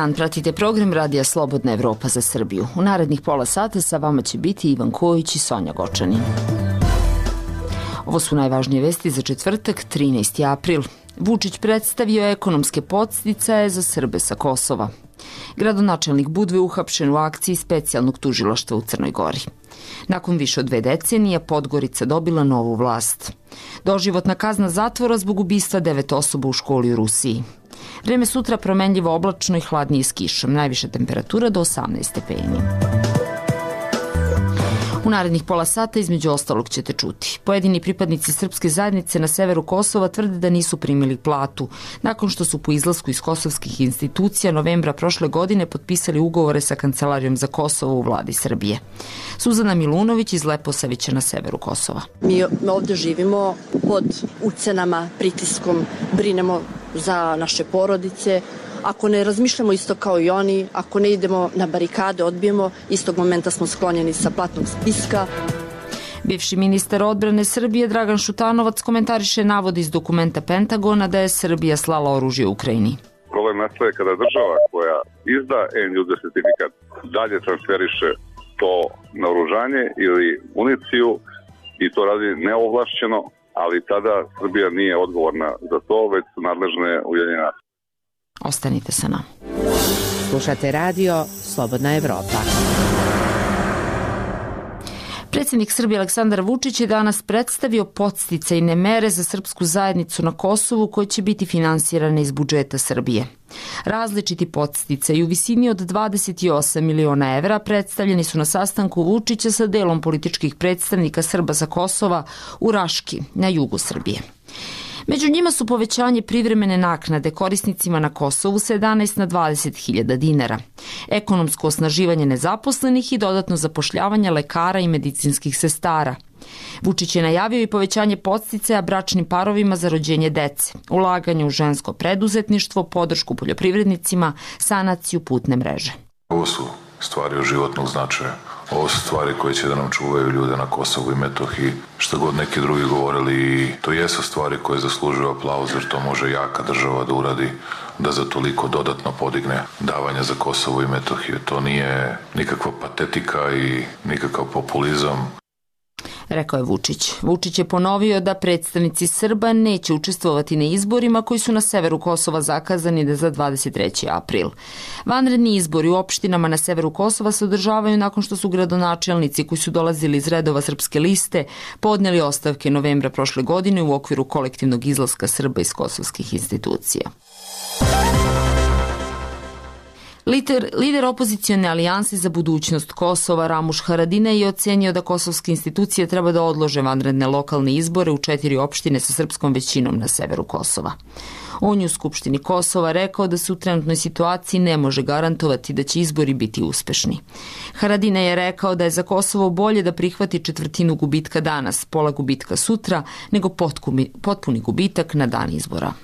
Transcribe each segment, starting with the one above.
dan, pratite program Radija Slobodna Evropa za Srbiju. U narednih pola sata sa vama će biti Ivan Kojić i Sonja Gočanin. Ovo su najvažnije vesti za četvrtak, 13. april. Vučić predstavio ekonomske podsticaje za Srbe sa Kosova. Gradonačelnik Budve uhapšen u akciji specijalnog tužilaštva u Crnoj Gori. Nakon više od 2 decenije Podgorica dobila novu vlast. Doživotna kazna zatvora zbog ubistva 9 osoba u školi u Rusiji. Vreme sutra promenljivo oblačno i hladnije s kišom, najviša temperatura do 18 stepeni. U narednih pola sata između ostalog ćete čuti. Pojedini pripadnici srpske zajednice na severu Kosova tvrde da nisu primili platu, nakon što su po izlasku iz kosovskih institucija novembra prošle godine potpisali ugovore sa Kancelarijom za Kosovo u vladi Srbije. Suzana Milunović iz Leposavića na severu Kosova. Mi ovde živimo pod ucenama, pritiskom, brinemo za naše porodice. Ako ne razmišljamo isto kao i oni, ako ne idemo na barikade, odbijemo, istog momenta smo sklonjeni sa platnog spiska. Bivši ministar odbrane Srbije Dragan Šutanovac komentariše navode iz dokumenta Pentagona da je Srbija slala oružje Ukrajini. Problem nastaje kada država koja izda NLD sertifikat dalje transferiše to naoružanje ili municiju i to radi neovlašćeno, ali tada Srbija nije odgovorna za to, već su nadležne Ujedinjene nacije. Ostanite sa nama. Slušate radio Slobodna Evropa. Predsjednik Srbije Aleksandar Vučić je danas predstavio podsticajne mere za srpsku zajednicu na Kosovu koje će biti finansirane iz budžeta Srbije. Različiti podsticaji u visini od 28 miliona evra predstavljeni su na sastanku Vučića sa delom političkih predstavnika Srba sa Kosova u Raški, na jugu Srbije. Među njima su povećanje privremene naknade korisnicima na Kosovu sa 11 na 20.000 dinara, ekonomsko osnaživanje nezaposlenih i dodatno zapošljavanje lekara i medicinskih sestara. Vučić je najavio i povećanje podsticaja bračnim parovima za rođenje dece, ulaganje u žensko preduzetništvo, podršku poljoprivrednicima, sanaciju putne mreže. Ovo su stvari od životnog značaja. Ovo su stvari koje će da nam čuvaju ljude na Kosovu i Metohiji. Što god neki drugi govorili, to jesu stvari koje zaslužuju aplauz, jer to može jaka država da uradi, da za toliko dodatno podigne davanja za Kosovo i Metohiju. To nije nikakva patetika i nikakav populizam. Rekao je Vučić. Vučić je ponovio da predstavnici Srba neće učestvovati na izborima koji su na severu Kosova zakazani za 23. april. Vanredni izbori u opštinama na severu Kosova se održavaju nakon što su gradonačelnici koji su dolazili iz redova Srpske liste podneli ostavke novembra prošle godine u okviru kolektivnog izlaska Srba iz kosovskih institucija. Lider opozicione alijanse za budućnost Kosova Ramuš Haradinaj je ocenio da kosovske institucije treba da odlože vanredne lokalne izbore u 4 opštine sa srpskom većinom na severu Kosova. On je u Skupštini Kosova rekao da se u trenutnoj situaciji ne može garantovati da će izbori biti uspešni. Haradinaj je rekao da je za Kosovo bolje da prihvati četvrtinu gubitka danas, pola gubitka sutra, nego potpuni gubitak na dan izbora.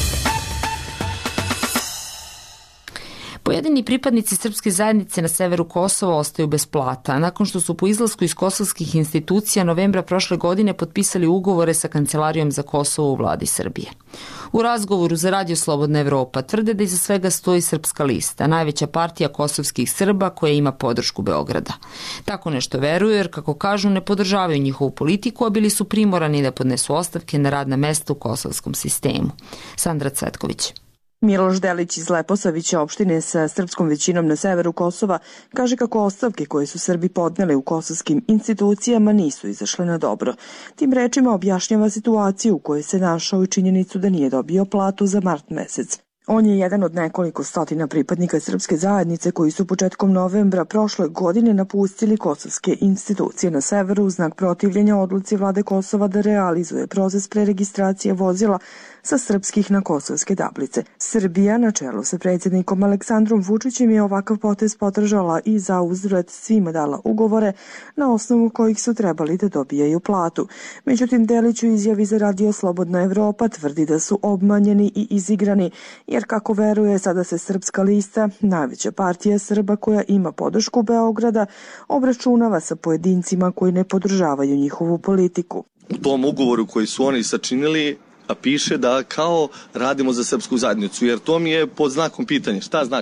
Pojedini pripadnici srpske zajednice na severu Kosova ostaju bez plata, nakon što su po izlasku iz kosovskih institucija novembra prošle godine potpisali ugovore sa Kancelarijom za Kosovo u vladi Srbije. U razgovoru za Radio Slobodna Evropa tvrde da iza svega stoji Srpska lista, najveća partija kosovskih Srba koja ima podršku Beograda. Tako nešto veruju jer, kako kažu, ne podržavaju njihovu politiku, a bili su primorani da podnesu ostavke na radna mesta u kosovskom sistemu. Sandra Cvetković. Miloš Delić iz Leposavića, opštine sa srpskom većinom na severu Kosova, kaže kako ostavke koje su Srbi podneli u kosovskim institucijama nisu izašle na dobro. Tim rečima objašnjava situaciju u kojoj se našao i činjenicu da nije dobio platu za mart mesec. On je jedan od nekoliko stotina pripadnika srpske zajednice koji su početkom novembra prošle godine napustili kosovske institucije na severu u znak protivljenja odluci vlade Kosova da realizuje proces preregistracije vozila sa srpskih na kosovske tablice. Srbija na čelu sa predsjednikom Aleksandrom Vučićem je ovakav potez podržala i za uzvrat svima dala ugovore na osnovu kojih su trebali da dobijaju platu. Međutim, Delić u izjavi za Radio Slobodna Evropa tvrdi da su obmanjeni i izigrani, jer kako veruje sada se Srpska lista, najveća partija Srba koja ima podršku Beograda, obračunava sa pojedincima koji ne podržavaju njihovu politiku. U tom ugovoru koji su oni sačinili piše da kao radimo za srpsku zajednicu, jer to mi je pod znakom pitanja. Šta znači to?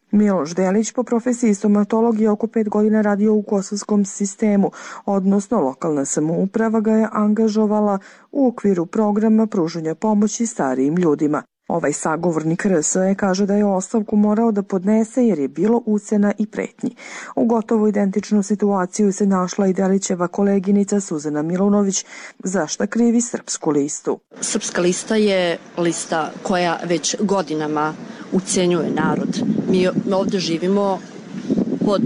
Miloš Delić po profesiji stomatolog je oko 5 godina radio u kosovskom sistemu, odnosno lokalna samouprava ga je angažovala u okviru programa pružanja pomoći starijim ljudima. Ovaj sagovornik RSE kaže da je ostavku morao da podnese jer je bilo ucena i pretnji. U gotovo identičnu situaciju se našla i Delićeva koleginica Suzana Milunović, za šta krivi Srpsku listu. Srpska lista je lista koja već godinama ucenjuje narod. Mi ovde živimo pod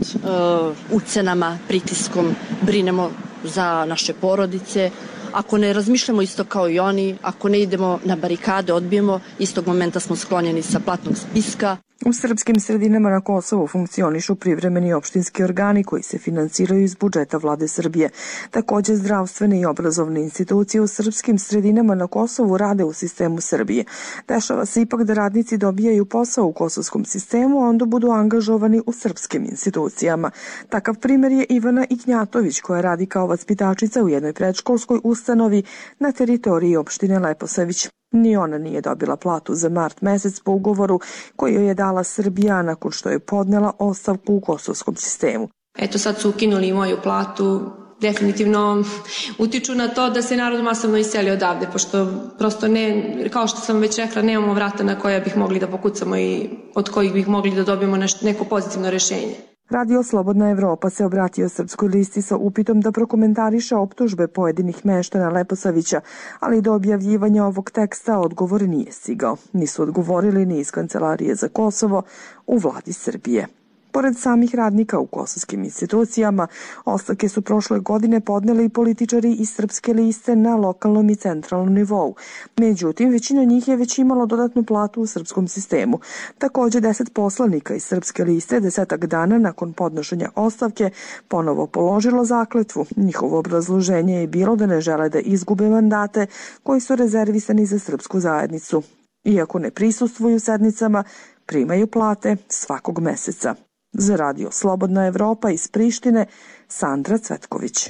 ucenama, pritiskom, brinemo za naše porodice. Ako ne razmišljamo isto kao i oni, ako ne idemo na barikade, odbijemo, istog momenta smo sklonjeni sa platnog spiska. U srpskim sredinama na Kosovu funkcionišu privremeni opštinski organi koji se finansiraju iz budžeta vlade Srbije. Takođe, zdravstvene i obrazovne institucije u srpskim sredinama na Kosovu rade u sistemu Srbije. Dešava se ipak da radnici dobijaju posao u kosovskom sistemu, a onda budu angažovani u srpskim institucijama. Takav primer je Ivana Ignjatović, koja radi kao vaspitačica u jednoj predškolskoj ustanovi na teritoriji opštine Leposavić. Ni ona nije dobila platu za mart mesec po ugovoru koji joj je dala Srbija nakon što je podnela ostavku u kosovskom sistemu. Eto sad su ukinuli moju platu, definitivno utiču na to da se narod masovno iseli odavde, pošto prosto ne, kao što sam već rekla, nemamo vrata na koja bih mogli da pokucamo i od kojih bih mogli da dobijemo neko pozitivno rešenje. Radio Slobodna Evropa se obratio Srpskoj listi sa upitom da prokomentariše optužbe pojedinih meštana Leposavića, ali do objavljivanja ovog teksta odgovor nije stigao. Nisu odgovorili ni iz Kancelarije za Kosovo u vladi Srbije. Pored samih radnika u kosovskim institucijama, ostavke su prošle godine podneli i političari iz Srpske liste na lokalnom i centralnom nivou. Međutim, većina njih je već imalo dodatnu platu u srpskom sistemu. Takođe, 10 poslanika iz Srpske liste 10 dana nakon podnošenja ostavke ponovo položilo zakletvu. Njihovo obrazloženje je bilo da ne žele da izgube mandate koji su rezervisani za srpsku zajednicu. Iako ne prisustvuju sednicama, primaju plate svakog meseca. Za Radio Slobodna Evropa iz Prištine, Sandra Cvetković.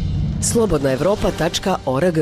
slobodnaevropa.org.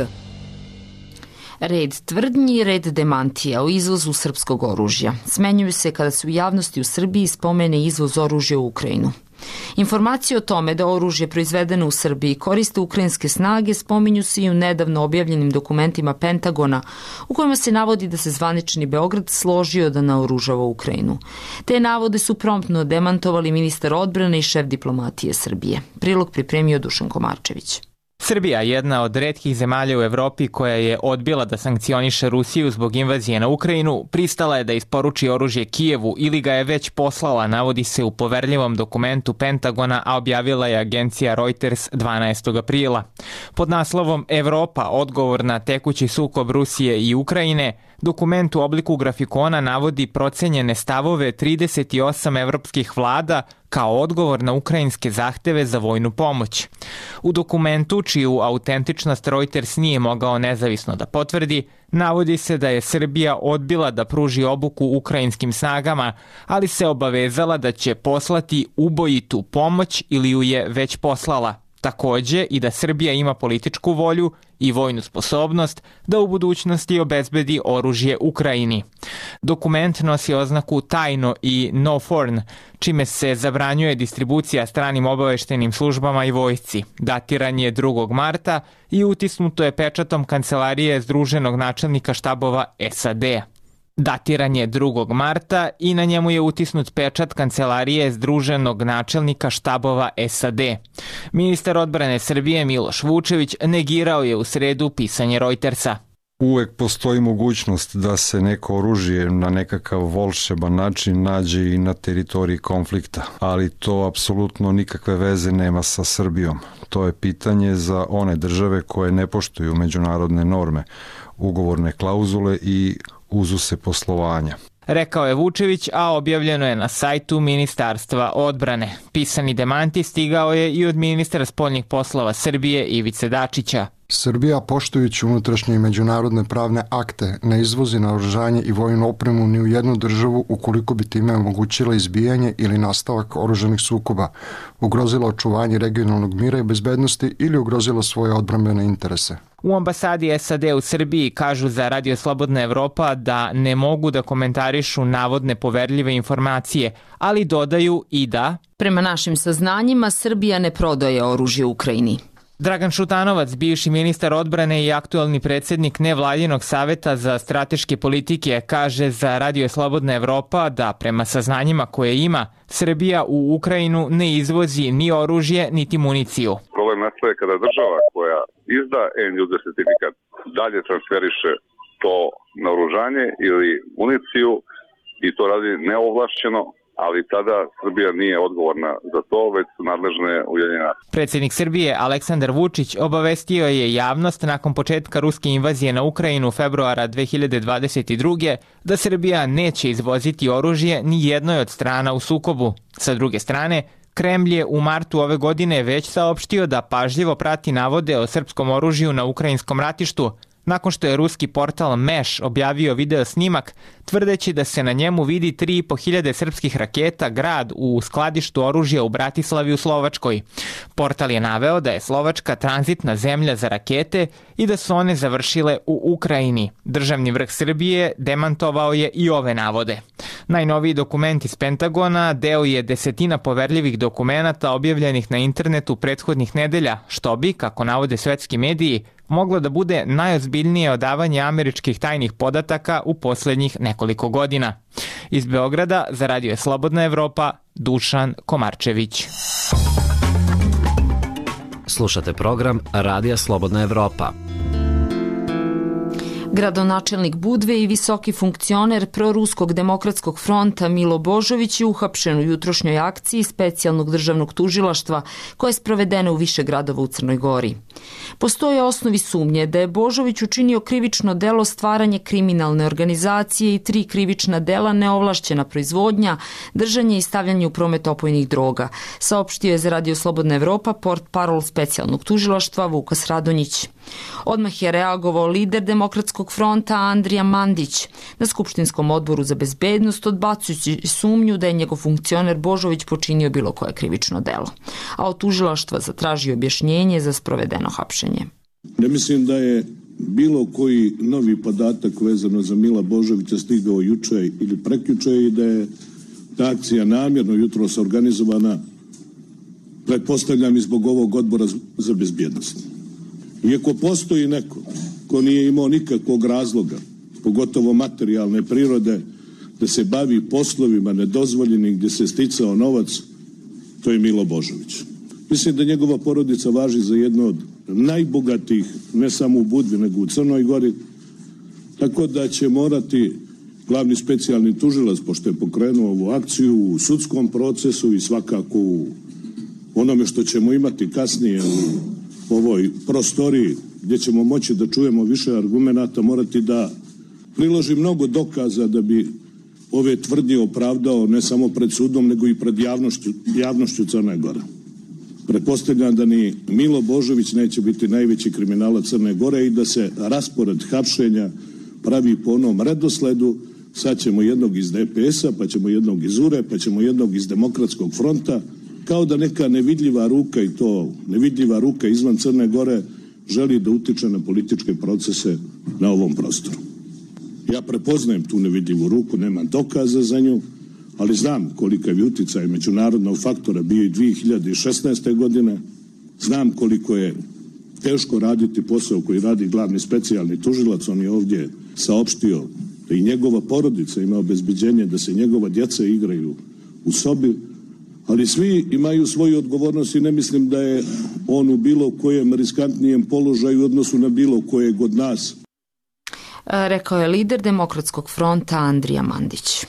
Red tvrdnji i red demantija o izvozu srpskog oružja. Smenjuju se kada se u javnosti u Srbiji spomene izvoz oružja u Ukrajinu. Informacije o tome da oružje proizvedeno u Srbiji koriste ukrajinske snage spominju se i u nedavno objavljenim dokumentima Pentagona u kojima se navodi da se zvanični Beograd složio da naoružava Ukrajinu. Te navode su promptno demantovali ministar odbrane i šef diplomatije Srbije. Prilog pripremio Dušan Komarčević. Srbija, jedna od retkih zemalja u Evropi koja je odbila da sankcioniše Rusiju zbog invazije na Ukrajinu, pristala je da isporuči oružje Kijevu ili ga je već poslala, navodi se u poverljivom dokumentu Pentagona, a objavila je agencija Reuters 12. aprila. Pod naslovom Evropa, odgovor na tekući sukob Rusije i Ukrajine, dokument u obliku grafikona navodi procenjene stavove 38 evropskih vlada kao odgovor na ukrajinske zahteve za vojnu pomoć. U dokumentu, čiju autentičnost Reuters nije mogao nezavisno da potvrdi, navodi se da je Srbija odbila da pruži obuku ukrajinskim snagama, ali se obavezala da će poslati ubojitu pomoć ili ju je već poslala. Takođe i da Srbija ima političku volju i vojnu sposobnost da u budućnosti obezbedi oružje Ukrajini. Dokument nosi oznaku tajno i no foreign, čime se zabranjuje distribucija stranim obaveštenim službama i vojsci. Datiran je 2. marta i utisnuto je pečatom Kancelarije Združenog načelnika štabova SAD-a. Datiran je 2. marta i na njemu je utisnut pečat Kancelarije Združenog načelnika štabova SAD. Ministar odbrane Srbije Miloš Vučević negirao je u sredu pisanje Reutersa. Uvek postoji mogućnost da se neko oružje na nekakav volšeban način nađe i na teritoriji konflikta, ali to apsolutno nikakve veze nema sa Srbijom. To je pitanje za one države koje ne poštuju međunarodne norme, ugovorne klauzule i uzuse poslovanja. Rekao je Vučević, a objavljeno je na sajtu Ministarstva odbrane. Pisani demanti stigao je i od ministra spoljnih poslova Srbije Ivice Dačića. Srbija, poštujući unutrašnje i međunarodne pravne akte, ne izvozi naoružanje i vojnu opremu ni u jednu državu ukoliko bi time omogućila izbijanje ili nastavak oružanih sukoba, ugrozila očuvanje regionalnog mira i bezbednosti ili ugrozila svoje odbrambene interese. U ambasadi SAD u Srbiji kažu za Radio Slobodna Evropa da ne mogu da komentarišu navodne poverljive informacije, ali dodaju i da prema našim saznanjima Srbija ne prodaje oružje Ukrajini. Dragan Šutanovac, bivši ministar odbrane i aktuelni predsjednik Nevladinog saveta za strateške politike, kaže za Radio Slobodna Evropa da prema saznanjima koje ima, Srbija u Ukrajinu ne izvozi ni oružje, niti municiju. Problem nastaje kada država koja izda end-user certifikat dalje transferiše to naoružanje ili municiju i to radi neovlašćeno, ali tada Srbija nije odgovorna za to, već su nadležne Ujedinjene nacije. Predsjednik Srbije Aleksandar Vučić obavestio je javnost nakon početka ruske invazije na Ukrajinu februara 2022. da Srbija neće izvoziti oružje ni jednoj od strana u sukobu. Sa druge strane, Kremlj je u martu ove godine već saopštio da pažljivo prati navode o srpskom oružju na ukrajinskom ratištu, nakon što je ruski portal Meš objavio video snimak, tvrdeći da se na njemu vidi 3.500 srpskih raketa grad u skladištu oružja u Bratislavi u Slovačkoj. Portal je naveo da je Slovačka tranzitna zemlja za rakete i da su one završile u Ukrajini. Državni vrh Srbije demantovao je i ove navode. Najnoviji dokument iz Pentagona deo je desetina poverljivih dokumenata objavljenih na internetu prethodnih nedelja, što bi, kako navode svetski mediji, moglo da bude najozbiljnije odavanje američkih tajnih podataka u posljednjih nekoliko godina. Iz Beograda za Radio Slobodna Evropa, Dušan Komarčević. Slušate program Radija Slobodna Evropa. Gradonačelnik Budve i visoki funkcioner proruskog demokratskog fronta Milo Božović je uhapšen u jutrošnjoj akciji specijalnog državnog tužilaštva koja je sprovedena u više gradova u Crnoj Gori. Postoje osnovi sumnje da je Božović učinio krivično delo stvaranje kriminalne organizacije i 3 krivična dela neovlašćena proizvodnja, držanje i stavljanje u promet opojnih droga, saopštio je za Radio Slobodna Evropa portparol specijalnog tužilaštva Vukas Radonjić. Odmah je reagovao lider demokratskog fronta Andrija Mandić na Skupštinskom odboru za bezbednost, odbacujući sumnju da je njegov funkcioner Božović počinio bilo koje krivično delo, a od tužilaštva zatražio objašnjenje za sprovedeno hapšenje. Ne mislim da je bilo koji novi podatak vezano za Mila Božovića stigao juče ili prekjuče i da je ta akcija namjerno jutros organizovana, pretpostavljam i zbog ovog odbora za bezbjednost. Iako postoji neko ko nije imao nikakvog razloga, pogotovo materijalne prirode, da se bavi poslovima nedozvoljenim gdje se sticao novac, to je Milo Božović. Mislim da njegova porodica važi za jednu od najbogatijih, ne samo u Budvi, nego u Crnoj Gori, tako da će morati glavni specijalni tužilac, pošto je pokrenuo ovu akciju u sudskom procesu i svakako u onome što ćemo imati kasnije u ovoj prostoriji gdje ćemo moći da čujemo više argumenata, morati da priloži mnogo dokaza da bi ove tvrdnje opravdao ne samo pred sudom, nego i pred javnošću Crne Gore. Pretpostavljam da ni Milo Božović neće biti najveći kriminalac Crne Gore i da se raspored hapšenja pravi po onom redosledu. Sad ćemo jednog iz DPS-a, pa ćemo jednog iz URE, pa ćemo jednog iz Demokratskog fronta, kao da neka nevidljiva ruka, i to nevidljiva ruka izvan Crne Gore, želi da utiče na političke procese na ovom prostoru. Ja prepoznajem tu nevidljivu ruku, nemam dokaza za nju, ali znam kolika je uticaj međunarodnog faktora bio i 2016. godine, znam koliko je teško raditi posao koji radi glavni specijalni tužilac. On je ovdje saopštio da i njegova porodica ima obezbeđenje da se njegova djeca igraju u sobi, ali svi imaju svoju odgovornost i ne mislim da je on u bilo kojem riskantnijem položaju u odnosu na bilo kojeg od nas. Rekao je lider Demokratskog fronta Andrija Mandić.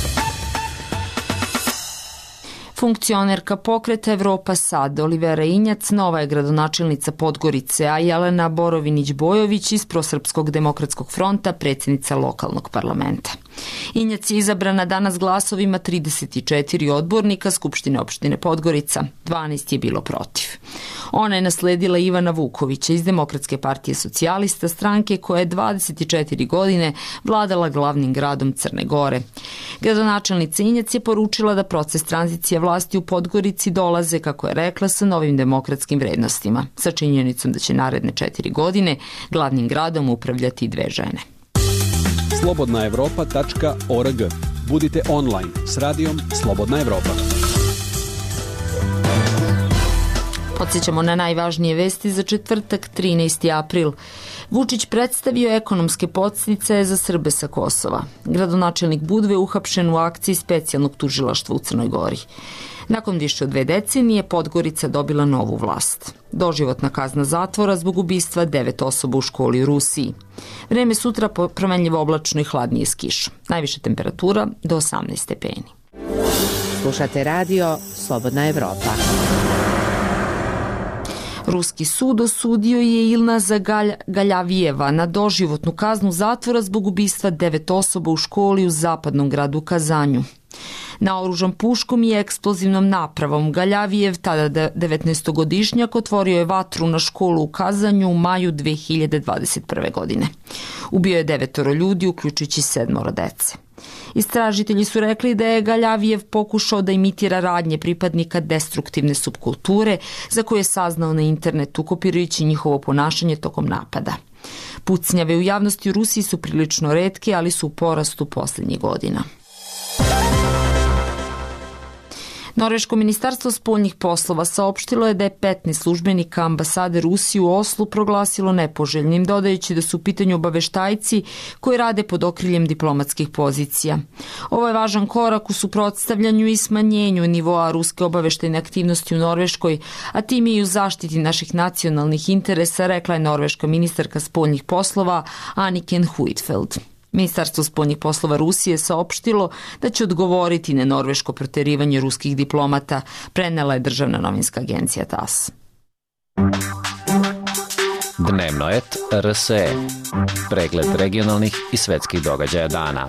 Funkcionerka pokreta Evropa Sad, Olivera Injac, nova je gradonačelnica Podgorice, a Jelena Borovinić-Bojović iz Prosrpskog demokratskog fronta, predsjednica lokalnog parlamenta. Injac je izabrana danas glasovima 34 odbornika Skupštine opštine Podgorica, 12 je bilo protiv. Ona je nasledila Ivana Vukovića iz Demokratske partije socijalista, stranke koja je 24 godine vladala glavnim gradom Crne Gore. Gradonačelnica Injac je poručila da proces tranzicije vlasti u Podgorici dolaze, kako je rekla, sa novim demokratskim vrednostima, sa činjenicom da će naredne 4 godine glavnim gradom upravljati 2 žene. slobodnaevropa.org. Budite online s radijom Slobodna Evropa. Podsjećamo na najvažnije vesti za četvrtak, 13. april. Vučić predstavio ekonomske podsticaje za Srbe sa Kosova. Gradonačelnik Budve uhapšen u akciji specijalnog tužilaštva u Crnoj Gori. Nakon više od 2 decenije Podgorica dobila novu vlast. Doživotna kazna zatvora zbog ubistva 9 osoba u školi u Rusiji. Vreme sutra promenljivo oblačno i hladnije s kišom. Najviša temperatura do 18 stepeni. Slušate radio Slobodna Evropa. Ruski sud osudio je Ilnaza Galjavijeva na doživotnu kaznu zatvora zbog ubistva 9 osoba u školi u zapadnom gradu Kazanju. Naoružan puškom i eksplozivnom napravom, Galjavijev, tada 19-godišnjak, otvorio je vatru na školu u Kazanju u maju 2021. godine. Ubio je 9 ljudi, uključujući 7 dece. Istražitelji su rekli da je Galjavijev pokušao da imitira radnje pripadnika destruktivne subkulture za koje je saznao na internetu, kopirajući njihovo ponašanje tokom napada. Pucnjave u javnosti u Rusiji su prilično retke, ali su u porastu posljednjih godina. Norveško ministarstvo spoljnih poslova saopštilo je da je 15 službenika ambasade Rusije u Oslu proglasilo nepoželjnim, dodajući da su u pitanju obaveštajci koji rade pod okriljem diplomatskih pozicija. Ovo je važan korak u suprotstavljanju i smanjenju nivoa ruske obaveštajne aktivnosti u Norveškoj, a tim i u zaštiti naših nacionalnih interesa, rekla je norveška ministarka spoljnih poslova Anniken Huitfeldt. Ministarstvo spoljnih poslova Rusije saopštilo da će odgovoriti na norveško proterivanje ruskih diplomata, prenela je državna novinska agencija TASS. Dnevnoet RSE. Pregled regionalnih i svetskih događaja dana.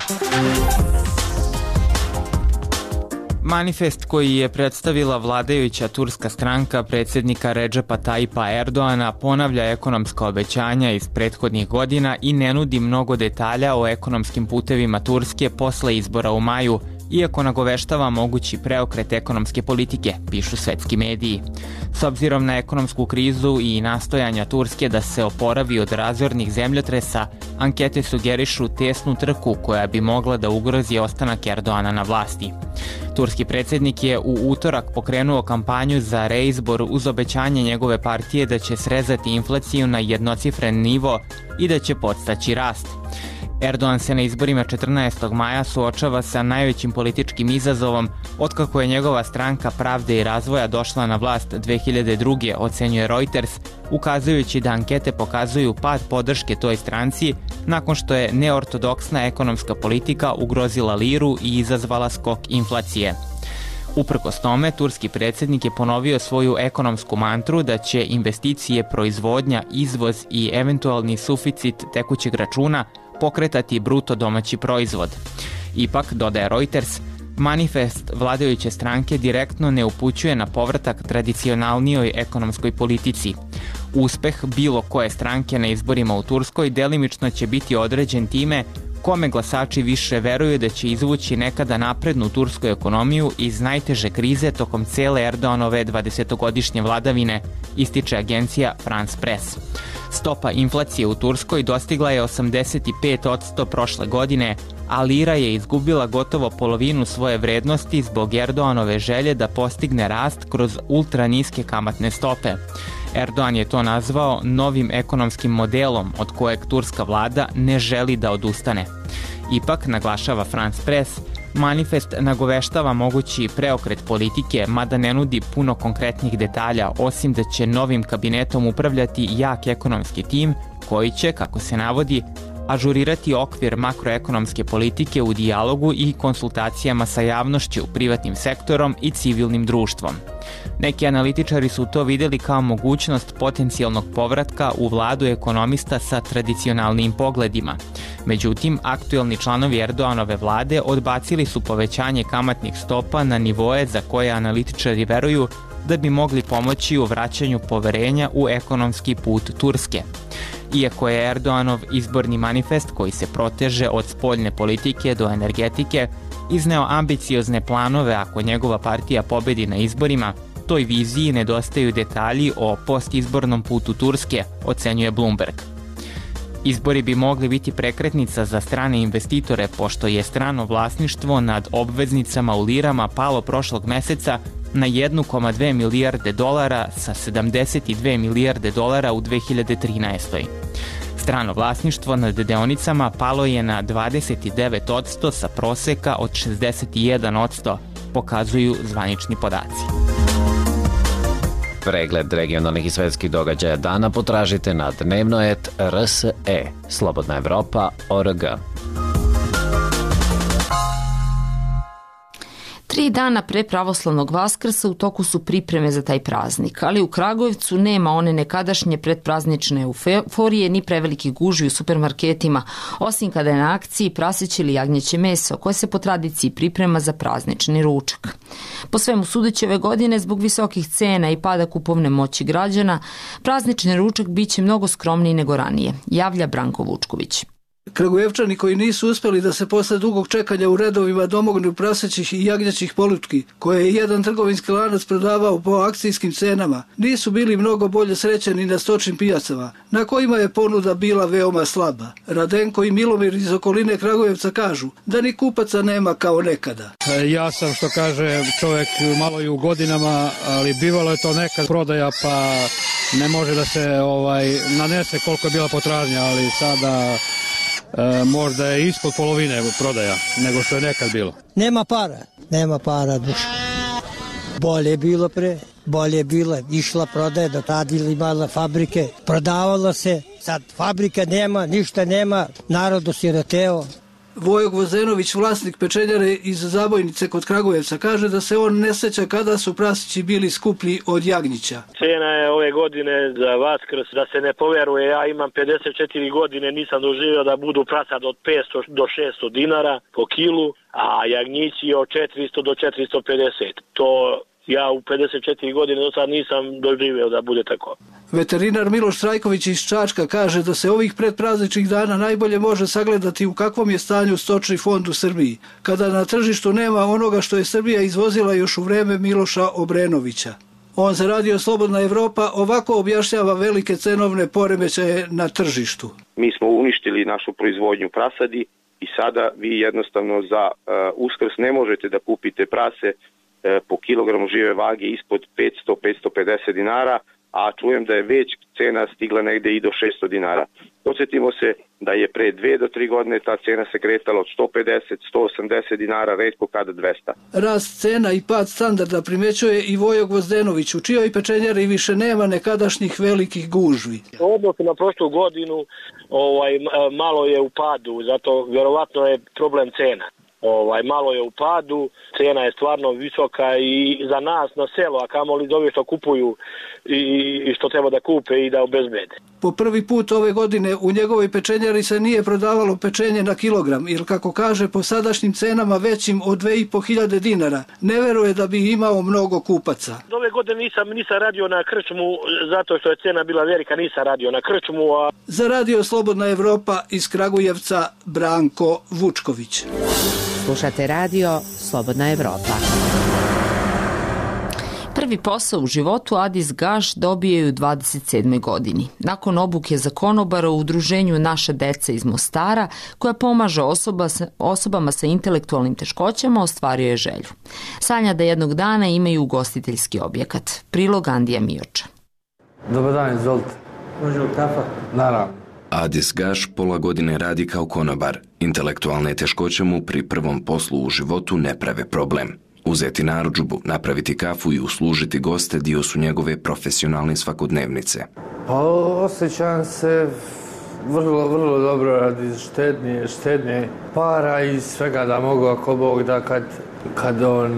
Manifest koji je predstavila vladajuća turska stranka predsjednika Redžepa Tayyipa Erdoana ponavlja ekonomska obećanja iz prethodnih godina i ne nudi mnogo detalja o ekonomskim putevima Turske posle izbora u maju, iako nagoveštava mogući preokret ekonomske politike, pišu svetski mediji. S obzirom na ekonomsku krizu i nastojanja Turske da se oporavi od razornih zemljotresa, ankete sugerišu tesnu trku koja bi mogla da ugrozi ostanak Erdoana na vlasti. Turski predsjednik je u utorak pokrenuo kampanju za reizbor uz obećanje njegove partije da će srezati inflaciju na jednocifren nivo i da će podstaći rast. Erdogan se na izborima 14. maja suočava sa najvećim političkim izazovom otkako je njegova stranka Pravde i razvoja došla na vlast 2002. ocenjuje Reuters, ukazujući da ankete pokazuju pad podrške toj stranci nakon što je neortodoksna ekonomska politika ugrozila liru i izazvala skok inflacije. Uprkos tome, turski predsjednik je ponovio svoju ekonomsku mantru da će investicije, proizvodnja, izvoz i eventualni suficit tekućeg računa pokretati bruto domaći proizvod. Ipak, dodaje Reuters, manifest vladajuće stranke direktno ne upućuje na povratak tradicionalnijoj ekonomskoj politici. Uspeh bilo koje stranke na izborima u Turskoj delimično će biti određen time kome glasači više veruju da će izvući nekada naprednu tursku ekonomiju iz najteže krize tokom cele Erdoganove 20-godišnje vladavine, ističe agencija France Press. Stopa inflacije u Turskoj dostigla je 85% prošle godine, a lira je izgubila gotovo polovinu svoje vrednosti zbog Erdoganove želje da postigne rast kroz ultra niske kamatne stope. Erdogan je to nazvao novim ekonomskim modelom od kojeg turska vlada ne želi da odustane. Ipak, naglašava France Press, manifest nagoveštava mogući preokret politike, mada ne nudi puno konkretnih detalja, osim da će novim kabinetom upravljati jak ekonomski tim koji će, kako se navodi, ažurirati okvir makroekonomske politike u dijalogu i konsultacijama sa javnošću, privatnim sektorom i civilnim društvom. Neki analitičari su to videli kao mogućnost potencijalnog povratka u vladu ekonomista sa tradicionalnim pogledima. Međutim, aktuelni članovi Erdoganove vlade odbacili su povećanje kamatnih stopa na nivoe za koje analitičari veruju da bi mogli pomoći u vraćanju poverenja u ekonomski put Turske. Iako je Erdoganov izborni manifest, koji se proteže od spoljne politike do energetike, izneo ambiciozne planove ako njegova partija pobedi na izborima, toj viziji nedostaju detalji o postizbornom putu Turske, ocenjuje Bloomberg. Izbori bi mogli biti prekretnica za strane investitore, pošto je strano vlasništvo nad obveznicama u lirama palo prošlog meseca na 1,2 milijarde dolara sa 72 milijarde dolara u 2013. Strano vlasništvo nad deonicama palo je na 29% sa proseka od 61%, pokazuju zvanični podaci. Pregled regionalnih i svetskih događaja dana potražite na dnevnoet.rse, Slobodna Evropa.org. 3 dana pre pravoslavnog Vaskrsa u toku su pripreme za taj praznik, ali u Kragujevcu nema one nekadašnje predpraznične euforije ni prevelike gužve u supermarketima, osim kada je na akciji praseće ili jagnjeće meso, koje se po tradiciji priprema za praznični ručak. Po svemu sudeći ove godine, zbog visokih cena i pada kupovne moći građana, praznični ručak biće mnogo skromniji nego ranije, javlja Branko Vučković. Kragujevčani koji nisu uspeli da se posle dugog čekanja u redovima domognu prasećih i jagnjećih polutki, koje je jedan trgovinski lanac prodavao po akcijskim cenama, nisu bili mnogo bolje srećeni na stočnim pijacama, na kojima je ponuda bila veoma slaba. Radenko i Milomir iz okoline Kragujevca kažu da ni kupaca nema kao nekada. Ja sam, što kaže čovjek, malo i u godinama, ali bivalo je to nekad prodaja, pa ne može da se nanese koliko je bila potražnja, ali sada možda je ispod polovine prodaja nego što je nekad bilo. Nema para duša. Bolje je bilo pre, bolje je bilo, išla prodaja, do tada imala fabrike, prodavalo se, sad fabrika nema, ništa nema, narod osiroteo. Vojo Gvozdenović, vlasnik pečenjare iz Zabojnice kod Kragujevca, kaže da se on ne seća kada su prasići bili skuplji od jagnjića. Cena je ove godine za Vaskrs, da se ne poveruje, ja imam 54 godine, nisam doživio da budu prasad od 500 do 600 dinara po kilu, a jagnjići od 400 do 450. To ja u 54 godine do sad nisam doživio da bude tako. Veterinar Miloš Trajković iz Čačka kaže da se ovih predprazničnih dana najbolje može sagledati u kakvom je stanju stočni fond u Srbiji, kada na tržištu nema onoga što je Srbija izvozila još u vreme Miloša Obrenovića. On za Radio Slobodna Evropa ovako objašnjava velike cenovne poremećaje na tržištu. Mi smo uništili našu proizvodnju prasadi i sada vi jednostavno za Uskrs ne možete da kupite prase po kilogramu žive vage ispod 500-550 dinara, a čujem da je već cena stigla negde i do 600 dinara. Podsjetimo se da je pre 2 do 3 godine ta cena se kretala od 150-180 dinara, retko kada 200. Rast cena i pad standarda primećuje i Vojo Gvozdenović, u čijoj pečenjari više nema nekadašnjih velikih gužvi. Odnosno na prošlu godinu malo je u padu, zato vjerovatno je problem cena. Malo je u padu, cena je stvarno visoka i za nas na selo, a kamoli za ove što kupuju i što treba da kupe i da obezbede. Po prvi put ove godine u njegovoj pečenjari se nije prodavalo pečenje na kilogram, jer kako kaže po sadašnjim cenama većim od 2500 dinara, ne veruje da bi imao mnogo kupaca. Ove godine nisam radio na krčmu, zato što je cena bila velika, nisam radio na krčmu. Za Radio Slobodna Evropa iz Kragujevca, Branko Vučković. Slušate Radio Slobodna Evropa. Prvi posao u životu Adis Gaš dobio je u 27. godini. Nakon obuke za konobara u udruženju Naša deca iz Mostara, koja pomaže osobama sa intelektualnim teškoćama, ostvario je želju. Sanja da jednog dana imaju ugostiteljski objekat. Prilog Andija Mioča. Dobar dan, izvolite. Može u kafa? Naravno. Adis Gaš pola godine radi kao konobar. Intelektualne teškoće mu pri prvom poslu u životu ne prave problem. Uzeti narudžbu, napraviti kafu i uslužiti goste dio su njegove profesionalne svakodnevnice. Pa osjećam se vrlo dobro radi štednje para i svega da mogu, ako Bog da, kad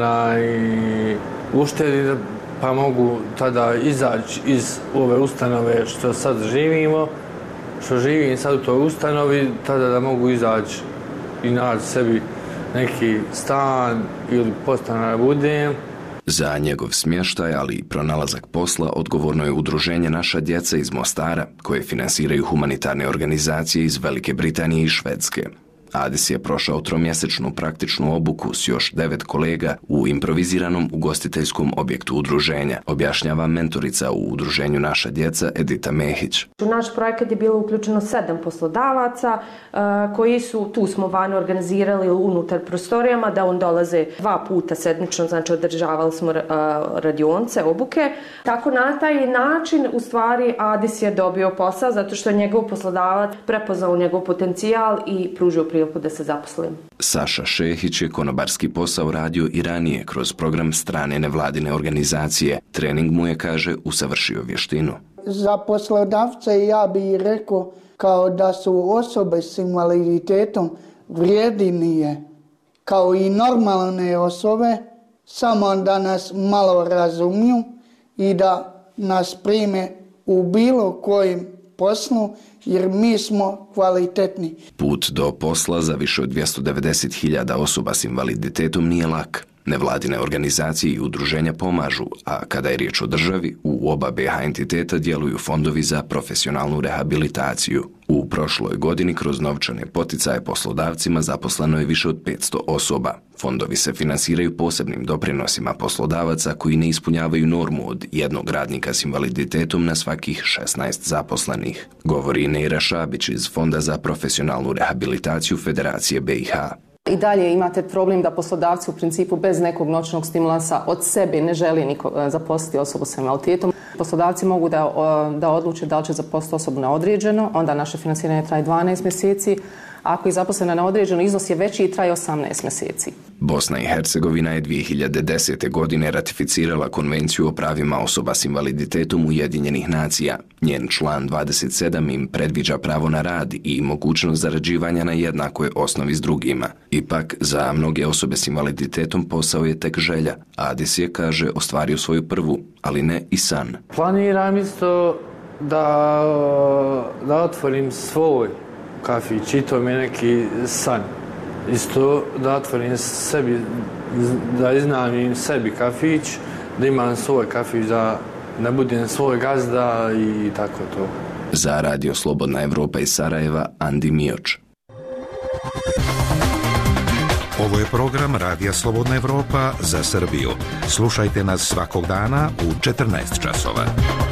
uštedi, pa mogu tada izaći iz ove ustanove što sad živimo, što živim sad u toj ustanovi, tada da mogu izaći i naći sebi neki stan ili podstanar budem. Za njegov smještaj, ali i pronalazak posla, odgovorno je udruženje Naša djeca iz Mostara, koje finansiraju humanitarne organizacije iz Velike Britanije i Švedske. Adis je prošao 3-mjesečnu praktičnu obuku s još 9 kolega u improviziranom ugostiteljskom objektu udruženja, objašnjava mentorica u udruženju Naša djeca Edita Mehić. U naš projekat je bilo uključeno 7 poslodavaca koji su, tu smo vani organizirali unutar prostorijama, da on dolaze 2 puta sedmično, znači održavali smo radionce, obuke. Tako na taj način u stvari Adis je dobio posao zato što je njegov poslodavac prepoznao njegov potencijal i pružio priliku da se zaposlim. Saša Šehić je konobarski posao radio i ranije kroz program strane nevladine organizacije. Trening mu je, kaže, usavršio vještinu. Za poslodavce ja bih rekao kao da su osobe s invaliditetom vrijednije kao i normalne osobe, samo da nas malo razumiju i da nas prime u bilo kojem poslu, jer mi smo kvalitetni. Put do posla za više od 290.000 osoba s invaliditetom nije lak. Nevladine organizacije i udruženja pomažu, a kada je riječ o državi, u oba BiH entiteta djeluju fondovi za profesionalnu rehabilitaciju. U prošloj godini kroz novčane poticaje poslodavcima zaposleno je više od 500 osoba. Fondovi se finansiraju posebnim doprinosima poslodavaca koji ne ispunjavaju normu od jednog radnika s invaliditetom na svakih 16 zaposlenih, govori Neira Šabić iz Fonda za profesionalnu rehabilitaciju Federacije BiH. I dalje imate problem da poslodavci u principu bez nekog noćnog stimulansa od sebe ne želi zaposliti osobu sa invaliditetom. Poslodavci mogu da odluče da li će zaposliti osobu na određeno, onda naše finansiranje traje 12 mjeseci. Ako je zaposlena na određeno, iznos je veći i traje 18 mjeseci. Bosna i Hercegovina je 2010. godine ratificirala Konvenciju o pravima osoba s invaliditetom Ujedinjenih nacija. Njen član 27 im predviđa pravo na rad i mogućnost zarađivanja na jednakoj osnovi s drugima. Ipak, za mnoge osobe s invaliditetom posao je tek želja. Adis je, kaže, ostvario svoju prvu, ali ne i san. Planiram isto da otvorim svoj kafić i to mi je neki san. Isto da otvorim sebi, da iznajmim sebi kafić, da imam svoj kafić, da budem svoj gazda i tako to. Za Radio Slobodna Evropa iz Sarajeva, Andi Mioč. Ovo je program Radija Slobodna Evropa za Srbiju. Slušajte nas svakog dana u 14 časova.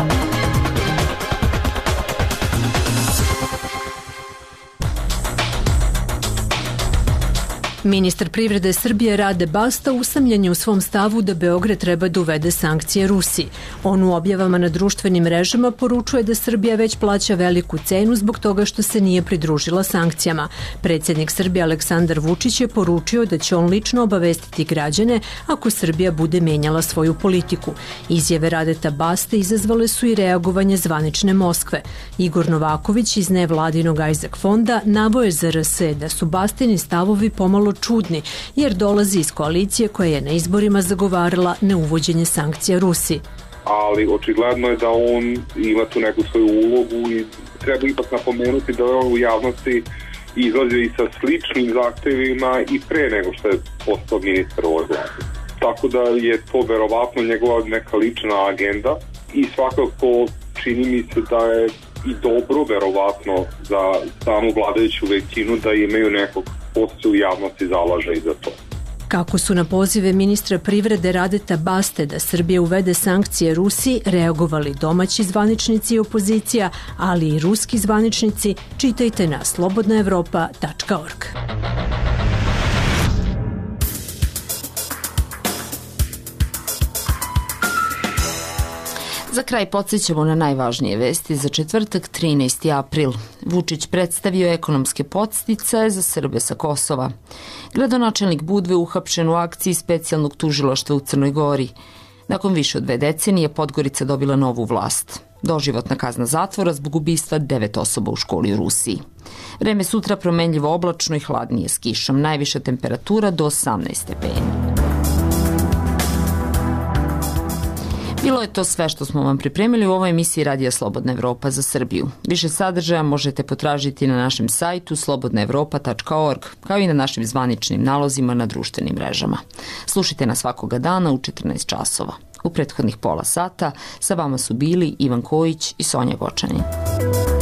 Ministar privrede Srbije Rade Basta usamljen je u svom stavu da Beograd treba da uvede sankcije Rusiji. On u objavama na društvenim mrežama poručuje da Srbija već plaća veliku cenu zbog toga što se nije pridružila sankcijama. Predsjednik Srbije Aleksandar Vučić je poručio da će on lično obavestiti građane ako Srbija bude menjala svoju politiku. Izjave Radeta Baste izazvale su i reagovanje zvanične Moskve. Igor Novaković iz nevladinog Isaac fonda navoje za RS da su Bastini stavovi pomalo čudni, jer dolazi iz koalicije koja je na izborima zagovarala neuvođenje sankcija Rusiji. Ali očigledno je da on ima tu neku svoju ulogu i treba ipak napomenuti da je on u javnosti izlazi i sa sličnim zahtjevima i pre nego što je postao ministar ovoj vladi. Tako da je to verovatno njegova neka lična agenda i svakako čini mi se da je i dobro verovatno za samu vladajuću većinu da imaju nekog ko se u javnosti zalaže i za to. Kako su na pozive ministra privrede Radeta Baste da Srbija uvede sankcije Rusiji reagovali domaći zvaničnici i opozicija, ali i ruski zvaničnici, čitajte na slobodnaevropa.org. Za kraj podsjećamo na najvažnije vesti za četvrtak 13. april. Vučić predstavio ekonomske podsticaje za Srbe sa Kosova. Gradonačelnik Budve uhapšen u akciji specijalnog tužilaštva u Crnoj Gori. Nakon više od 2 decenije Podgorica dobila novu vlast. Doživotna kazna zatvora zbog ubistva 9 osoba u školi u Rusiji. Vreme sutra promenljivo oblačno i hladnije s kišom. Najviša temperatura do 18 stepeni. Bilo je to sve što smo vam pripremili u ovoj emisiji Radija Slobodna Evropa za Srbiju. Više sadržaja možete potražiti na našem sajtu slobodnaevropa.org, kao i na našim zvaničnim nalozima na društvenim mrežama. Slušajte nas svakoga dana u 14 časova. U prethodnih pola sata sa vama su bili Ivan Kojić i Sonja Gočanin.